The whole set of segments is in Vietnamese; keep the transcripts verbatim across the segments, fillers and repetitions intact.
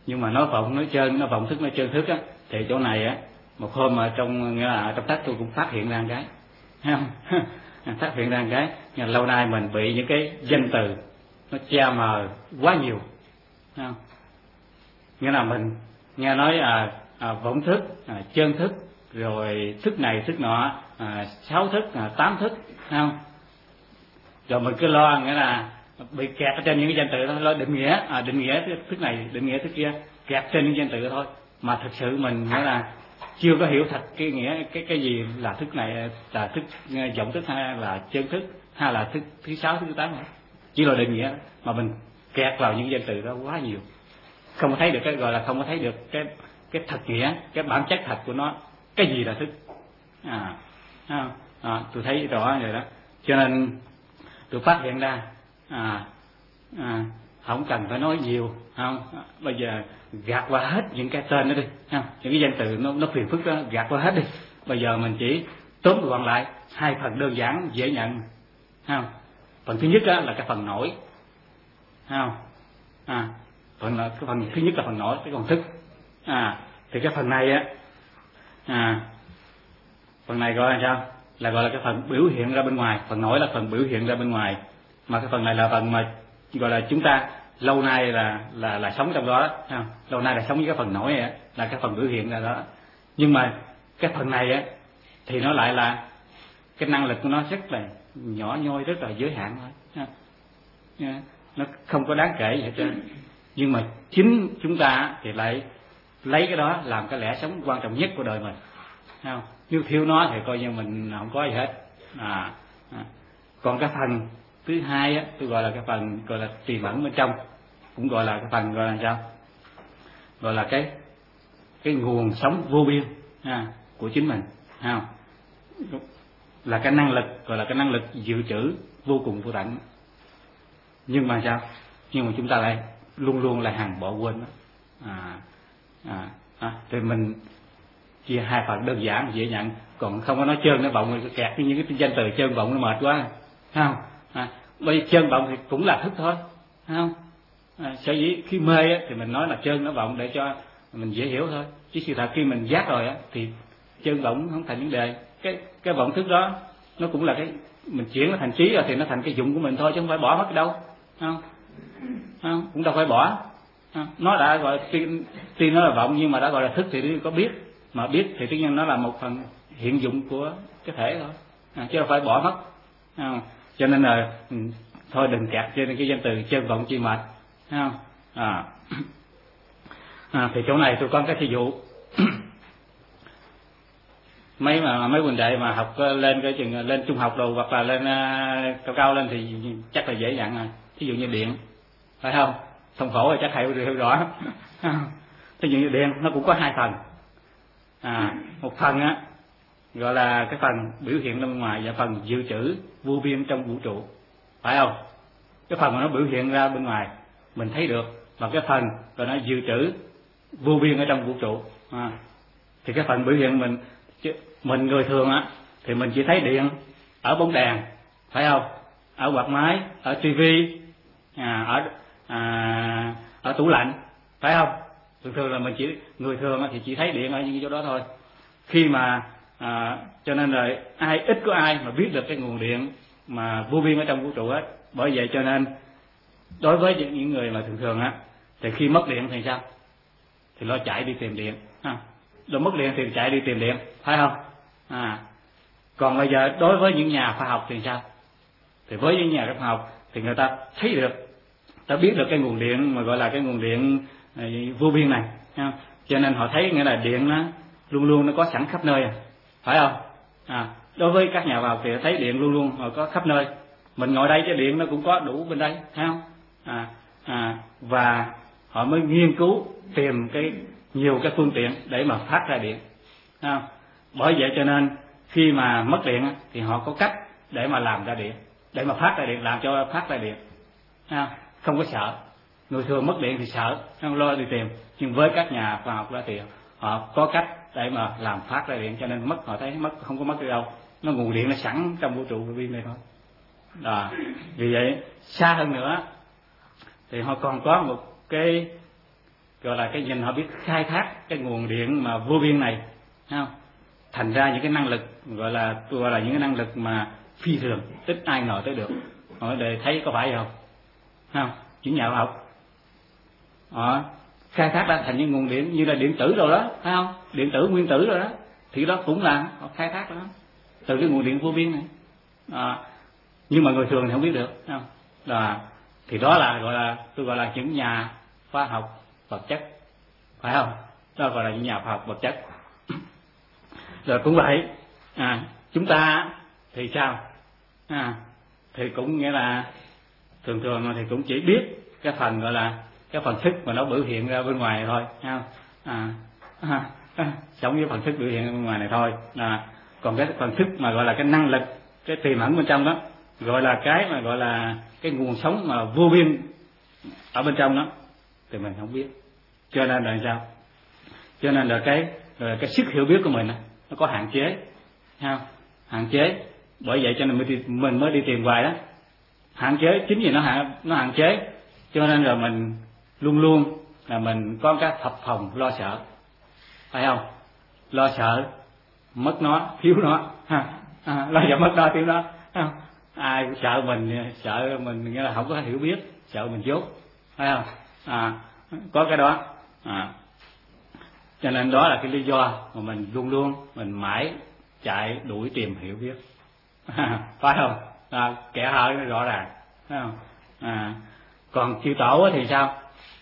nhưng mà nói vọng nói trơn, nói vọng thức nói trơn thức á, thì chỗ này á một hôm mà trong nghĩa là trong sách tôi cũng phát hiện ra một cái, thấy không? Phát hiện ra một cái, nhưng mà lâu nay mình bị những cái danh từ nó che mờ quá nhiều, thấy không? Nghĩa là mình nghe nói à, à, vọng thức, à, chân thức, rồi thức này thức nọ, à, sáu thức, à, tám thức, thấy không? Rồi mình cứ lo nghĩa là bị kẹt ở trên những cái danh từ đó, lo định nghĩa, à, định nghĩa thức này, định nghĩa thức kia, kẹt trên những danh từ thôi, mà thực sự mình nghĩa là chưa có hiểu thật cái nghĩa cái cái gì là thức này, là thức vọng thức hay là chân thức hay là thức thứ sáu thứ tám nữa, chỉ là định nghĩa mà mình kẹt vào những danh từ đó quá nhiều, không có thấy được cái gọi là không có thấy được cái cái thật nghĩa, cái bản chất thật của nó, cái gì là thức, à, à, à tôi thấy rõ rồi đó, cho nên tôi phát hiện ra à, à không cần phải nói nhiều, không à, bây giờ gạt qua hết những cái tên đó đi, không? Những cái danh từ nó nó phiền phức đó gạt qua hết đi, bây giờ mình chỉ tóm gọn lại hai phần đơn giản dễ nhận, không? Phần thứ nhất đó là cái phần nổi, không? À, phần là cái phần thứ nhất là phần nổi, cái còn thức, à thì cái phần này á, à phần này gọi là sao? Là gọi là cái phần biểu hiện ra bên ngoài, phần nổi là phần biểu hiện ra bên ngoài, mà cái phần này là phần mà gọi là chúng ta lâu nay là là là sống trong đó, không? Lâu nay là sống với cái phần nổi này là cái phần biểu hiện ra đó, nhưng mà cái phần này á thì nó lại là cái năng lực của nó rất là nhỏ nhoi, rất là giới hạn thôi, nó không có đáng kể gì hết trơn, nhưng mà chính chúng ta thì lại lấy cái đó làm cái lẽ sống quan trọng nhất của đời mình, không? Nếu thiếu nó thì coi như mình không có gì hết, à, à. Còn cái phần thứ hai á, tôi gọi là cái phần gọi là tiềm ẩn bên trong, cũng gọi là cái phần gọi là sao, gọi là cái cái nguồn sống vô biên à, của chính mình, không? Là cái năng lực gọi là cái năng lực dự trữ vô cùng vô tận, nhưng mà sao, nhưng mà chúng ta lại luôn luôn là hàng bỏ quên đó. À, à, à, thì mình chia hai phần đơn giản dễ nhận, còn không có nói trơn nó vọng rồi kẹt những cái danh từ trơn vọng nó mệt quá, không? À, bây giờ trơn vọng thì cũng là thức thôi, không? À, sở dĩ khi mê á, thì mình nói là trơn nó vọng để cho mình dễ hiểu thôi, chứ sự thật khi mình giác rồi á thì trơn vọng không thành vấn đề, cái cái vọng thức đó nó cũng là cái mình chuyển nó thành trí rồi thì nó thành cái dụng của mình thôi, chứ không phải bỏ mất đâu, không? Không, cũng đâu phải bỏ, không? Nó đã gọi tuy, tuy nó là vọng nhưng mà đã gọi là thức thì có biết, mà biết thì tất nhiên nó là một phần hiện dụng của cái thể thôi, à, chứ đâu phải bỏ mất, không? Cho nên là thôi đừng kẹt trên cái danh từ chân vọng chi mệt, không? À. À, thì chỗ này tôi có cái thí dụ mấy mà mấy huynh đệ mà học lên cái chừng lên trung học đồ hoặc là lên uh, cao cao lên thì chắc là dễ dàng rồi, thí dụ như điện, phải không? Thông khổ thì chắc hiểu hiểu rõ. Thí dụ như điện nó cũng có hai phần, à, một phần á gọi là cái phần biểu hiện ra bên ngoài và phần dự trữ vô biên trong vũ trụ, phải không? Cái phần mà nó biểu hiện ra bên ngoài mình thấy được, và cái phần rồi nó dự trữ vô biên ở trong vũ trụ, à, thì cái phần biểu hiện mình mình người thường á thì mình chỉ thấy điện ở bóng đèn, phải không? Ở quạt máy, ở tivi, à, ở à, ở tủ lạnh, phải không? Thường thường là mình chỉ người thường thì chỉ thấy điện ở những chỗ đó thôi. Khi mà à, cho nên là ai ít có ai mà biết được cái nguồn điện mà vô biên ở trong vũ trụ hết. Bởi vậy cho nên đối với những người mà thường thường á thì khi mất điện thì sao? Thì lo chạy đi tìm điện, à, rồi mất điện thì chạy đi tìm điện, phải không? À, còn bây giờ đối với những nhà khoa học thì sao? Thì với những nhà khoa học thì người ta thấy được, ta biết được cái nguồn điện mà gọi là cái nguồn điện vô biên này, à, cho nên họ thấy nghĩa là điện nó luôn luôn nó có sẵn khắp nơi, phải không? À, đối với các nhà khoa học thì thấy điện luôn luôn họ có khắp nơi. Mình ngồi đây cái điện nó cũng có đủ bên đây, thấy không? À, à, và họ mới nghiên cứu tìm cái nhiều cái phương tiện để mà phát ra điện, à, bởi vậy cho nên khi mà mất điện thì họ có cách để mà làm ra điện, để mà phát ra điện, làm cho phát ra điện, à, không có sợ. Người thường mất điện thì sợ, không lo đi tìm, nhưng với các nhà khoa học đó thì họ có cách để mà làm phát ra điện, cho nên mất họ thấy mất không có mất đi đâu, nó nguồn điện nó sẵn trong vũ trụ vô biên này thôi. Đó. Vì vậy xa hơn nữa thì họ còn có một cái gọi là cái nhìn họ biết khai thác cái nguồn điện mà vô biên này, thấy không? Thành ra những cái năng lực gọi là tôi gọi là những cái năng lực mà phi thường, ít ai ngờ tới được. Họ để thấy có phải không? Thấy không? Những nhà khoa học họ khai thác ra thành những nguồn điện như là điện tử rồi đó, thấy không? Điện tử, nguyên tử rồi đó, thì đó cũng là họ khai thác đó từ cái nguồn điện vô biên này. À, nhưng mà người thường thì không biết được, thấy không? Là thì đó là gọi là tôi gọi là những nhà khoa học vật chất, phải không? Đó gọi là những nhà khoa học vật chất. Rồi cũng vậy, à, chúng ta thì sao? À, thì cũng nghĩa là thường thường thì cũng chỉ biết cái phần gọi là cái phần thức mà nó biểu hiện ra bên ngoài thôi, thấy không? À, à, à, giống như phần thức biểu hiện ra bên ngoài này thôi. À, còn cái phần thức mà gọi là cái năng lực, cái tiềm ẩn bên trong đó, gọi là cái mà gọi là cái nguồn sống mà vô biên ở bên trong đó, thì mình không biết. Cho nên là sao? Cho nên là cái là cái sức hiểu biết của mình nó có hạn chế, thấy không? Hạn chế. Bởi vậy cho nên mình, mình mới đi tìm hoài đó. Hạn chế chính vì nó hạn nó hạn chế, cho nên là mình luôn luôn là mình có cái thập phòng lo sợ, phải không? Lo sợ mất nó, thiếu nó, ha. À, lo sợ mất nó, thiếu nó, ha. Ai sợ mình, sợ mình nghĩa là không có hiểu biết, sợ mình dốt, phải không? À, có cái đó. À, cho nên đó là cái lý do mà mình luôn luôn mình mãi chạy đuổi tìm hiểu biết, phải không? À, kẻ hở nó rõ ràng, phải không? À, còn chư tổ thì sao?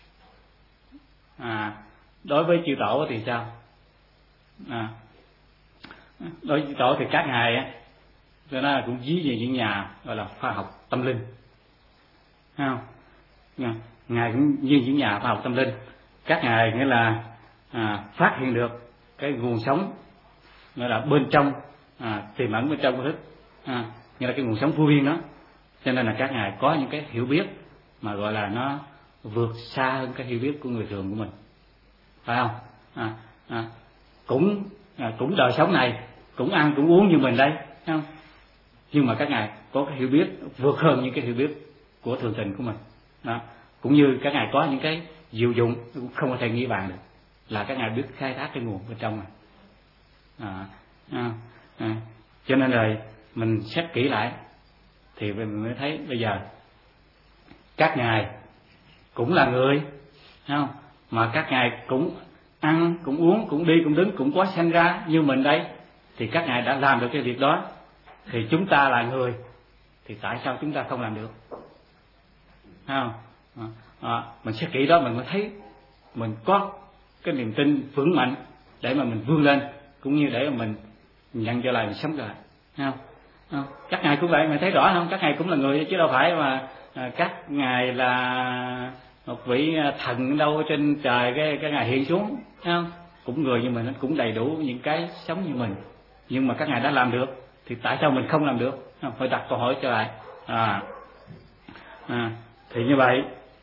À, đối với chư tổ thì sao? À, đối với chư tổ thì các ngài á, cho nên là cũng ví như những nhà gọi là khoa học tâm linh, thấy không? Ngài cũng như những nhà khoa học tâm linh, các ngài nghĩa là à, phát hiện được cái nguồn sống nghĩa là bên trong, à, tiềm ẩn bên trong của thức, à, nghĩa là cái nguồn sống vô biên đó. Cho nên là các ngài có những cái hiểu biết mà gọi là nó vượt xa hơn cái hiểu biết của người thường của mình, phải không? À, à, cũng à, cũng đời sống này cũng ăn cũng uống như mình đây, thấy không? Nhưng mà các ngài có cái hiểu biết vượt hơn những cái hiểu biết của thường tình của mình đó. Cũng như các ngài có những cái diệu dụng cũng không có thể nghĩ bàn được, là các ngài biết khai thác cái nguồn bên trong này. À, à, à, cho nên rồi mình xét kỹ lại thì mình mới thấy bây giờ các ngài cũng là người, thấy không? Mà các ngài cũng ăn, cũng uống, cũng đi, cũng đứng, cũng có sanh ra như mình đây, thì các ngài đã làm được cái việc đó. Thì chúng ta là người, thì tại sao chúng ta không làm được? Thấy không? À, à, mình xét kỹ đó mình mới thấy mình có cái niềm tin vững mạnh để mà mình vươn lên, cũng như để mà mình nhận trở lại, mình sống lại, thấy không? À, các ngài cũng vậy, mình thấy rõ không? Các ngài cũng là người chứ đâu phải mà à, các ngài là một vị thần đâu trên trời cái cái ngài hiện xuống, thấy không? Cũng người như mình, cũng đầy đủ những cái sống như mình, nhưng mà các ngài đã làm được, thì tại sao mình không làm được? Phải đặt câu hỏi trở lại. À, à, thì như vậy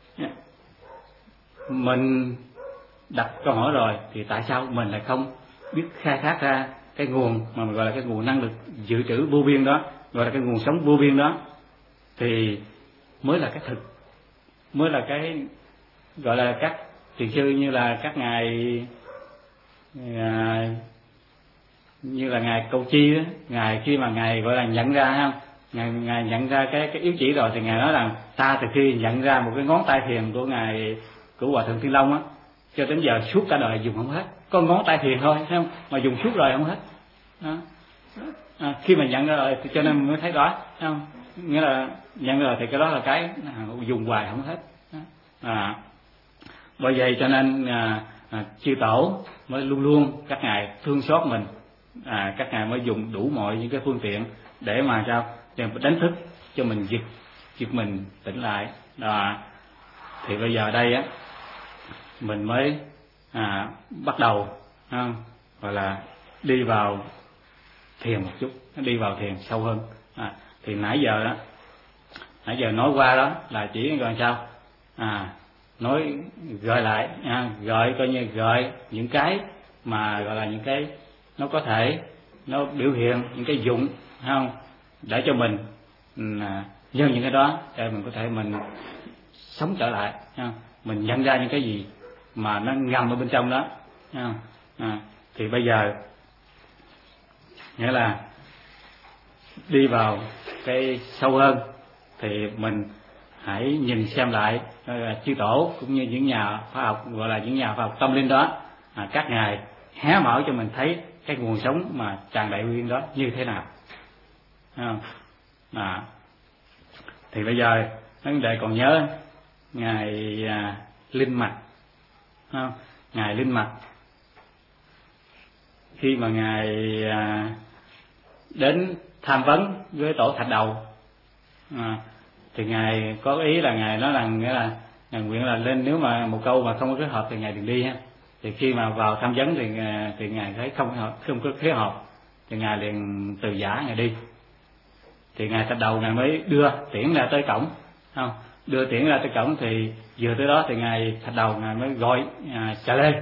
mình đặt câu hỏi rồi, thì tại sao mình lại không biết khai thác ra cái nguồn mà mình gọi là cái nguồn năng lực dự trữ vô biên đó, gọi là cái nguồn sống vô biên đó, thì mới là cái thực, mới là cái gọi là các thiền sư như là các ngài à, như là ngài Câu Chi đó, ngài khi mà ngài gọi là nhận ra, không, ngài ngài nhận ra cái cái yếu chỉ rồi, thì ngài nói rằng ta từ khi nhận ra một cái ngón tay thiền của ngài của Hòa Thượng Thiên Long á, cho đến giờ suốt cả đời dùng không hết, có ngón tay thiền thôi, thấy không, mà dùng suốt đời không hết đó. À, khi mà nhận ra rồi thì cho nên mới thấy rõ, thấy không, nghĩa là nhận ra rồi thì cái đó là cái dùng hoài không hết đó. À, bởi vậy cho nên à, à, chư tổ mới luôn luôn các ngài thương xót mình, à, các ngài mới dùng đủ mọi những cái phương tiện để mà sao, để đánh thức cho mình giật giật mình tỉnh lại đó. Thì bây giờ đây á mình mới à, bắt đầu à, gọi là đi vào thiền một chút, đi vào thiền sâu hơn. À, thì nãy giờ đó nãy giờ nói qua đó là chỉ gọi sao, à, nói gợi lại, à, gợi coi như gợi những cái mà gọi là những cái nó có thể nó biểu hiện những cái dụng, không, để cho mình à, nhân những cái đó để mình có thể mình sống trở lại, không? Mình nhận ra những cái gì mà nó ngầm ở bên trong đó. À, thì bây giờ nghĩa là đi vào cái sâu hơn thì mình hãy nhìn xem lại chư tổ cũng như những nhà khoa học, gọi là những nhà khoa học tâm linh đó, à, các ngài hé mở cho mình thấy cái nguồn sống mà tràn đầy nguyên đó như thế nào. À, à, thì bây giờ vấn đề còn nhớ ngài à, Linh Mạch, à, ngài Linh Mạch khi mà ngài à, đến tham vấn với tổ Thạch Đầu, à, thì ngài có ý là ngài nói rằng nghĩa là ngài nguyện là lên, nếu mà một câu mà không có kết hợp thì ngài đừng đi ha. Thì khi mà vào tham vấn thì thì ngài thấy không hợp, không có kết hợp thì ngài liền từ giả ngài đi. Thì ngài Thạch Đầu ngài mới đưa tiễn ra tới cổng, không đưa tiễn ra tới cổng thì vừa tới đó thì ngài Thạch Đầu ngài mới gọi à, Xà Lê.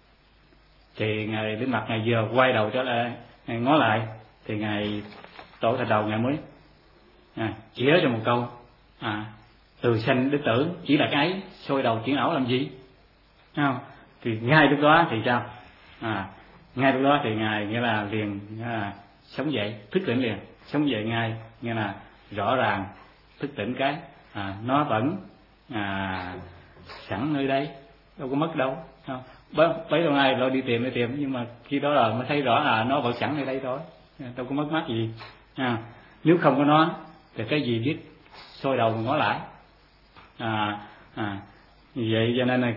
Thì ngài Linh Mạch ngài vừa quay đầu trở lại ngài ngó lại thì ngài tổ Thạch Đầu ngài mới à, chỉ cho một câu à, từ sanh đến tử chỉ là cái ấy, sôi đầu chuyển ảo làm gì, không? Thì ngay lúc đó thì sao, à, ngay lúc đó thì ngài nghĩa là liền à, sống dậy, thức tỉnh liền, sống dậy ngay, nghĩa là rõ ràng thức tỉnh cái à, nó vẫn à, sẵn nơi đây, đâu có mất đâu, không? Bấy lâu nay rồi đi tìm đi tìm nhưng mà khi đó là mới thấy rõ là nó vẫn sẵn nơi đây thôi, đâu có mất mát gì. À, nếu không có nó thì cái gì biết sôi đầu ngó lại. À, à, như vậy cho nên là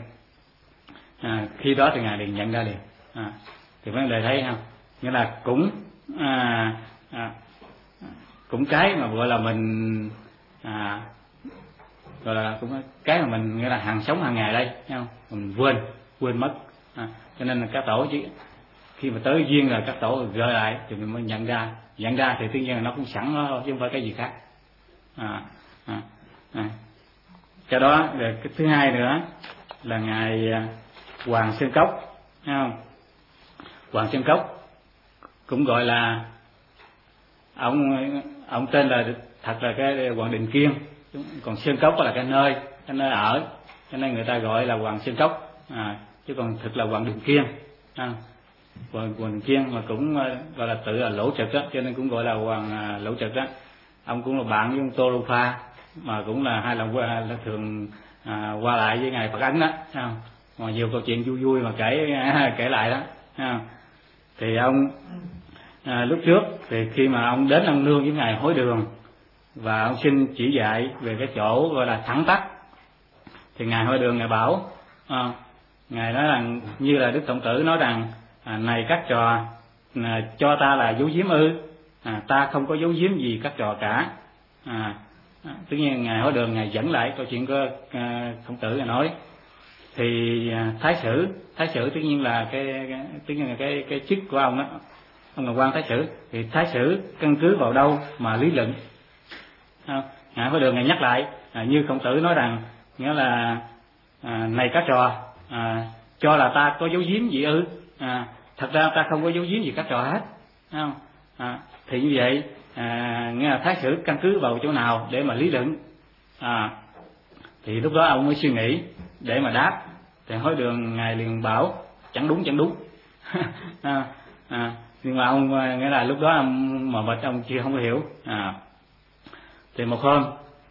à, khi đó thì ngài liền nhận ra liền. À, thì vấn đề thấy không, nghĩa là cũng à, à, cũng cái mà gọi là mình à, gọi là cũng cái mà mình nghĩa là hàng sống hàng ngày đây, thấy không? Mình quên quên mất. À, cho nên là các tổ chứ khi mà tới duyên rồi các tổ gợi lại thì mình mới nhận ra, nhận ra thì tự nhiên là nó cũng sẵn nó chứ không phải cái gì khác. À, à, à. Cái đó rồi cái thứ hai nữa là ngài Hoàng Sơn Cốc, thấy không? Hoàng Sơn Cốc cũng gọi là ông ông tên là thật là cái Hoàng Đình Kiên, còn Sơn Cốc là cái nơi cái nơi ở, cho nên người ta gọi là Hoàng Sơn Cốc, à, chứ còn thực là Hoàng Đình Kiên. À, Hoàng, Hoàng Đình Kiên mà cũng gọi là tự là Lỗ Trực đó, cho nên cũng gọi là Hoàng Lỗ Trực đó. Ông cũng là bạn với ông Tô Lô Pha, mà cũng là hai lần qua là thường à, qua lại với ngài Phật Ấn đó, không? Mà nhiều câu chuyện vui vui mà kể à, kể lại đó. À, thì ông à, lúc trước thì khi mà ông đến ông nương với ngài Hối Đường và ông xin chỉ dạy về cái chỗ gọi là thẳng tắc, thì ngài Hối Đường ngài bảo à, ngài nói rằng như là Đức Tổng Tử nói rằng à, này các trò à, cho ta là giấu giếm ư? À, ta không có giấu giếm gì các trò cả. À, tất nhiên ngài Hối Đường ngài dẫn lại câu chuyện của à, Khổng Tử ngài nói thì à, thái sử thái sử tất nhiên là cái, cái tất nhiên là cái cái chức của ông đó, ông là quan thái sử, thì thái sử căn cứ vào đâu mà lý luận? À, ngài Hối Đường ngài nhắc lại à, như Khổng Tử nói rằng nghĩa là à, này các trò à, cho là ta có giấu giếm gì ư? À, thật ra ta không có giấu giếm gì các trò hết, không? À, thì như vậy à, nghe là thái sử căn cứ vào chỗ nào để mà lý luận? À, thì lúc đó ông mới suy nghĩ để mà đáp, thì Hối Đường ngài liền bảo chẳng đúng chẳng đúng. à, à, nhưng mà ông nghĩa là lúc đó ông mà bạch ông chưa không có hiểu. À, thì một hôm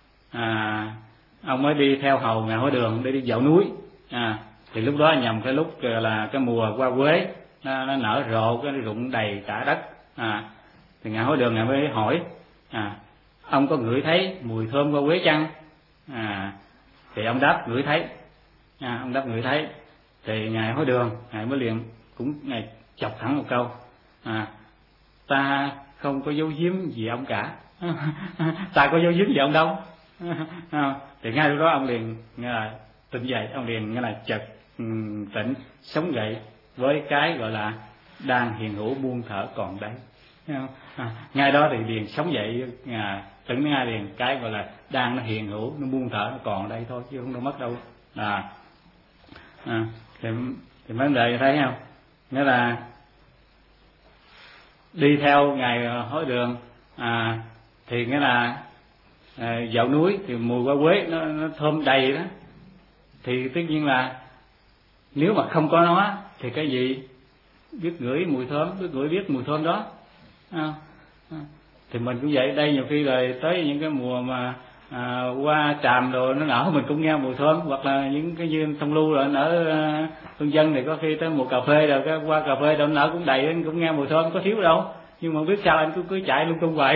à, ông mới đi theo hầu ngài Hối Đường để đi dạo núi. À, thì lúc đó nhằm cái lúc là cái mùa hoa quế nó, nó nở rộ, cái rụng đầy cả đất. À, thì ngài Hối Đường ngài mới hỏi à, ông có ngửi thấy mùi thơm hoa quế chăng? À, thì ông đáp ngửi thấy. À, ông đáp ngửi thấy. Thì ngài Hối Đường ngài mới liền cũng ngài chọc thẳng một câu à, ta không có giấu giếm gì ông cả. Ta có giấu giếm gì ông đâu. À, thì ngay lúc đó ông liền nghe là tỉnh dậy, ông liền nghe là chợt um, tỉnh sống dậy với cái gọi là đang hiện hữu muôn thở còn đấy. À, ngay đó thì liền sống dậy, à, tỉnh ngay liền cái gọi là đang nó hiện hữu, nó muôn thở nó còn đây thôi chứ không đâu mất đâu. À, à thì, thì vấn đề thấy không, nghĩa là đi theo ngài Hối Đường à, thì nghĩa là à, dạo núi thì mùi hoa quế nó, nó thơm đầy đó, thì tất nhiên là Nếu mà không có nó thì cái gì biết ngửi mùi thơm, biết ngửi biết mùi thơm đó. À, à, thì mình cũng vậy, đây nhiều khi là tới những cái mùa mà à, hoa tràm rồi nó nở mình cũng nghe mùi thơm, hoặc là những cái như thông lưu rồi nở hương dân thì có khi tới mùa cà phê rồi cái hoa cà phê rồi nở cũng đầy, anh cũng nghe mùi thơm, có thiếu đâu, nhưng mà biết sao anh cứ cứ chạy lung tung vậy.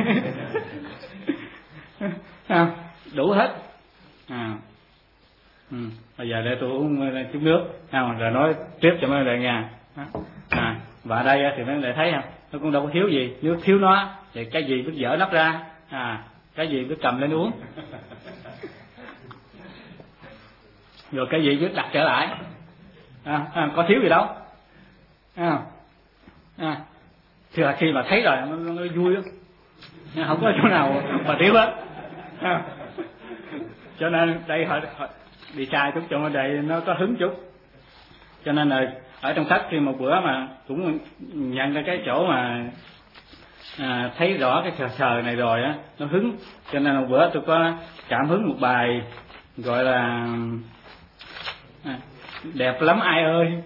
À, đủ hết. À, ừ. Bây giờ để tôi uống chút nước, à, rồi nói tiếp cho mấy người nghe. À, và ở đây thì mấy người thấy không, nó cũng đâu có thiếu gì, nếu thiếu nó thì cái gì biết dở nắp ra, à, cái gì biết cầm lên uống, rồi cái gì biết đặt trở lại, à, à, có thiếu gì đâu. À, à, thì là khi mà thấy rồi nó, nó vui lắm, không có chỗ nào mà thiếu hết. À, cho nên đây họ, họ đi xa chút cho đây nó có hứng chút, cho nên là ở trong sách khi một bữa mà cũng nhận ra cái chỗ mà à, thấy rõ cái sờ sờ này rồi á, nó hứng, cho nên một bữa tôi có cảm hứng một bài gọi là à, đẹp lắm ai ơi.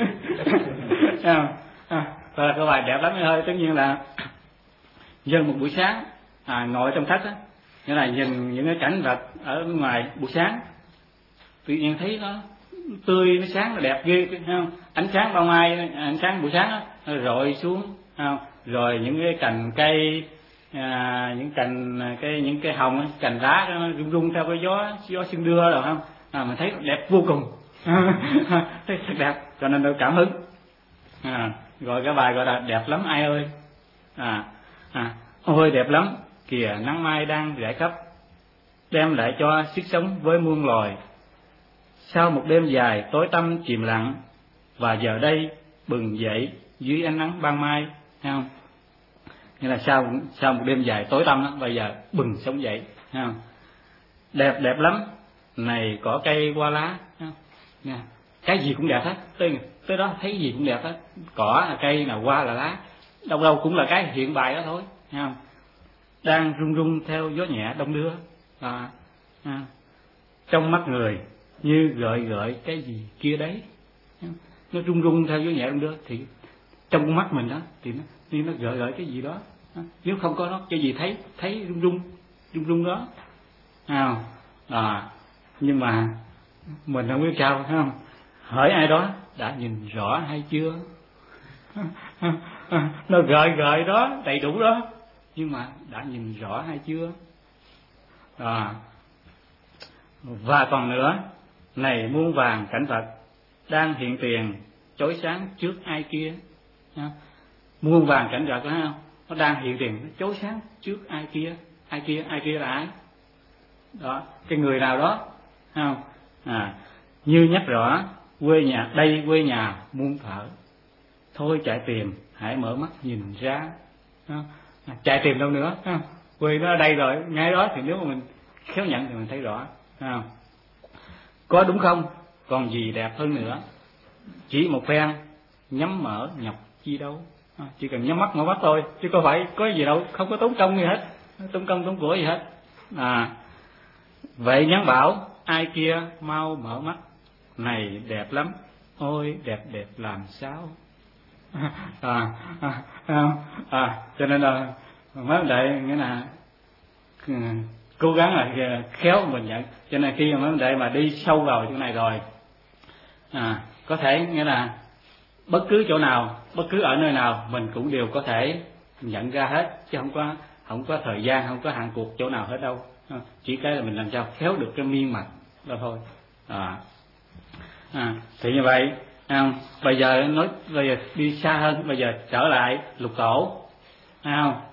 À, à, và cái bài đẹp lắm ai ơi tất nhiên là dân một buổi sáng à, ngồi trong sách á, nghĩa là nhìn những cái cảnh vật ở ngoài buổi sáng, tự nhiên thấy nó tươi, nó sáng, nó đẹp ghê, không? Ánh sáng ban mai, ánh sáng buổi sáng đó, nó rọi xuống, không? Rồi những cái cành cây, à, những cành cái những cái hồng, cành lá nó rung rung theo cái gió gió sương đưa rồi không? À, mình thấy đẹp vô cùng, thấy thật đẹp, cho nên tôi cảm hứng. À, rồi cái bài gọi là đẹp lắm ai ơi, à, à, ôi đẹp lắm, kìa nắng mai đang rải khắp, đem lại cho sức sống với muôn loài. Sau một đêm dài tối tăm chìm lặng, và giờ đây bừng dậy dưới ánh nắng ban mai, thấy không? Nghĩa là sau sau một đêm dài tối tăm đó, bây giờ bừng sống dậy, thấy không? Đẹp đẹp lắm, này cỏ cây hoa lá, thấy không? Nha, cái gì cũng đẹp hết, tới tới đó thấy gì cũng đẹp hết, cỏ là cây là hoa là lá, đâu đâu cũng là cái hiện bài đó thôi, thấy không? Đang rung rung theo gió nhẹ đông đưa, à, à, trong mắt người như gợi gợi cái gì kia đấy, nó rung rung theo gió nhẹ đông đưa, thì trong con mắt mình đó thì nó như nó gợi gợi cái gì đó, nếu không có nó cái gì thấy thấy rung rung rung rung đó, à, à, nhưng mà mình không biết sao, thấy không? Hỏi ai đó đã nhìn rõ hay chưa? Nó gợi gợi đó, đầy đủ đó, nhưng mà đã nhìn rõ hay chưa? À, và còn nữa, này muôn vàng cảnh vật đang hiện tiền chói sáng trước ai kia, muôn vàng cảnh vật đó, không? Nó đang hiện tiền, nó chói sáng trước ai kia, ai kia, ai kia là ai? Đó, cái người nào đó, không? À, như nhắc rõ quê nhà đây quê nhà muôn thở, thôi chạy tìm hãy mở mắt nhìn ra, không? À, chạy tìm đâu nữa, không? Quê nó ở đây rồi, ngay đó thì nếu mà mình khéo nhận thì mình thấy rõ, không? Có đúng không? Còn gì đẹp hơn nữa? Chỉ một phen nhắm mở nhọc chi đâu, à, chỉ cần nhắm mắt mở mắt thôi, chứ có phải có gì đâu, không có tốn công gì hết, tốn công tốn của gì hết. À, vậy nhắn bảo ai kia mau mở mắt, này đẹp lắm, ôi đẹp đẹp làm sao. À, à, à, à, cho nên là mấy vấn đề nghĩa là cố gắng là khéo mình nhận, cho nên khi mà mấy vấn đề mà đi sâu vào chỗ này rồi, à, có thể nghĩa là bất cứ chỗ nào, bất cứ ở nơi nào mình cũng đều có thể nhận ra hết, chứ không có không có thời gian, không có hạn cuộc chỗ nào hết đâu, chỉ cái là mình làm sao khéo được cái miên mạch đó thôi. À, à, thì như vậy, à, bây giờ nói bây giờ đi xa hơn, bây giờ trở lại lục tổ, thấy không?